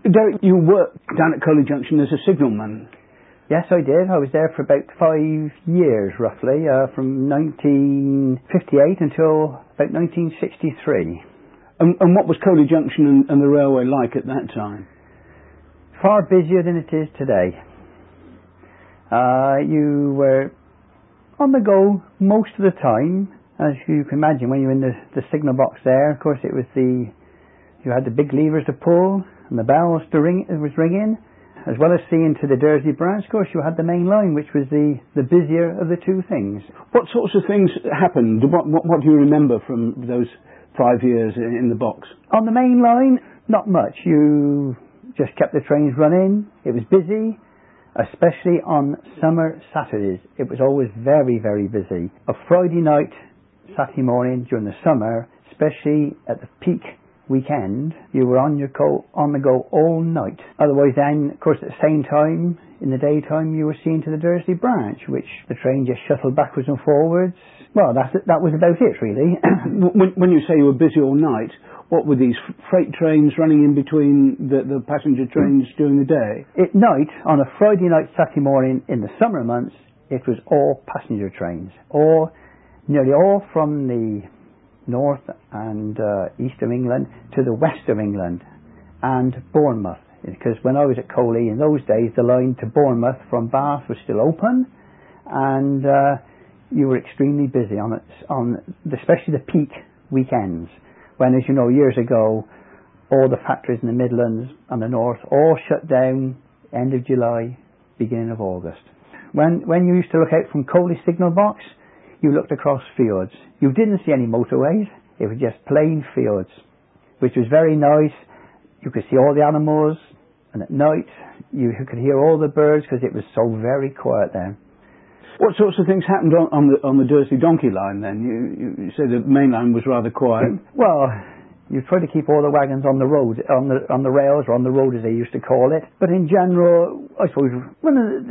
Derek, you worked down at Coley Junction as a signalman. Yes, I did. I was there for about 5 years, roughly, from 1958 until about 1963. And what was Coley Junction and the railway like at that time? Far busier than it is today. You were on the go most of the time, as you can imagine when you're in the signal box there. Of course, you had the big levers to pull and the bells to ring. It was ringing. As well as seeing to the Dursley branch, of course, you had the main line, which was the busier of the two things. What sorts of things happened? What do you remember from those 5 years in the box? On the main line, not much. You just kept the trains running. It was busy, especially on summer Saturdays. It was always very, very busy. A Friday night, Saturday morning during the summer, especially at the peak weekend, you were on the go all night. Otherwise then, of course, at the same time, in the daytime, you were seeing to the Dursley branch, which the train just shuttled backwards and forwards. Well, that was about it, really. When you say you were busy all night, what were these freight trains running in between the passenger trains during the day? At night, on a Friday night, Saturday morning, in the summer months, it was all passenger trains. Nearly all from the north and east of England to the west of England and Bournemouth, because when I was at Coley in those days, the line to Bournemouth from Bath was still open, and you were extremely busy on especially the peak weekends, when, as you know, years ago all the factories in the Midlands and the north all shut down end of July, beginning of August. When you used to look out from Coley signal box, you looked across fields. You didn't see any motorways. It was just plain fields, which was very nice. You could see all the animals, and at night you could hear all the birds because it was so very quiet there. What sorts of things happened on the Dursley Donkey line then? You said the main line was rather quiet. Well, you try to keep all the wagons on the road, on the rails, or on the road as they used to call it. But in general, I suppose one of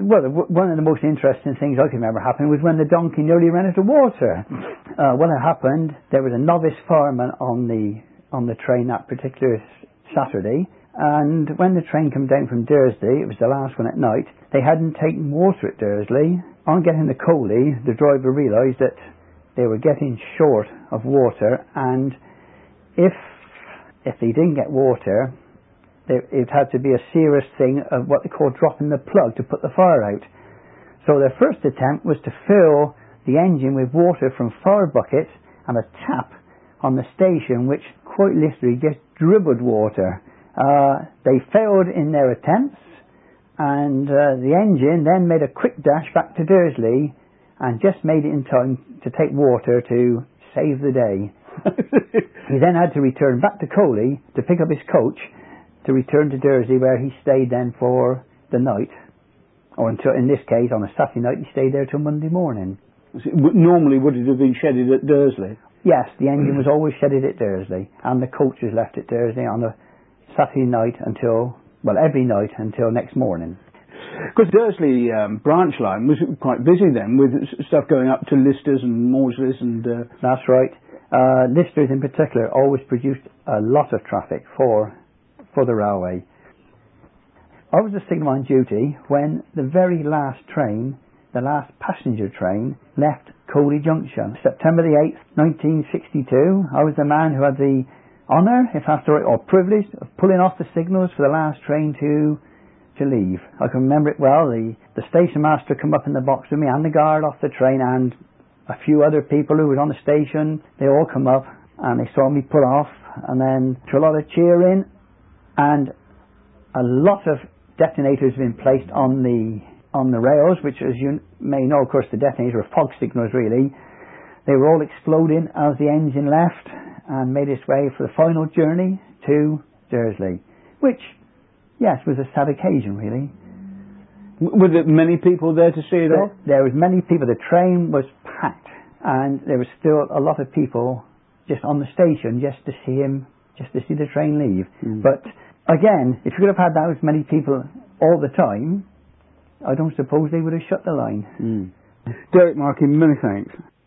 the most interesting things I can remember happening was when the donkey nearly ran out of water. When it happened, there was a novice fireman on the train that particular Saturday, and when the train came down from Dursley, it was the last one at night, they hadn't taken water at Dursley. On getting to Coley, the driver realised that they were getting short of water, and if they didn't get water, it had to be a serious thing of what they call dropping the plug to put the fire out. So their first attempt was to fill the engine with water from fire buckets and a tap on the station, which quite literally just dribbled water. They failed in their attempts, and the engine then made a quick dash back to Dursley and just made it in time to take water to save the day. He then had to return back to Coley to pick up his coach to return to Dursley, where he stayed then for the night, or until, in this case, on a Saturday night, he stayed there till Monday morning. Normally, would it have been shedded at Dursley? Yes, the engine was always shedded at Dursley, and the coach was left at Dursley on a Saturday night every night until next morning. Because Dursley branch line was quite busy then, with stuff going up to Listers and Maudsleys and... That's right. Listers in particular always produced a lot of traffic for the railway. I was a signalman on duty when the very last train, the last passenger train, left Coley Junction. September the 8th, 1962, I was the man who had the honour, if that's the right, or privilege, of pulling off the signals for the last train to leave. I can remember it well. The station master come up in the box with me and the guard off the train, and a few other people who were on the station. They all come up and they saw me pull off, and then to a lot of cheering, and a lot of detonators have been placed on the rails, which, as you may know, of course, the detonators were fog signals really. They were all exploding as the engine left and made its way for the final journey to Dursley, which, yes, was a sad occasion really. Were there many people there to see it all? There was many people. The train was packed, and there was still a lot of people just on the station just to see the train leave. But again, if you could have had those many people all the time, I don't suppose they would have shut the line. Derek Markey, many thanks.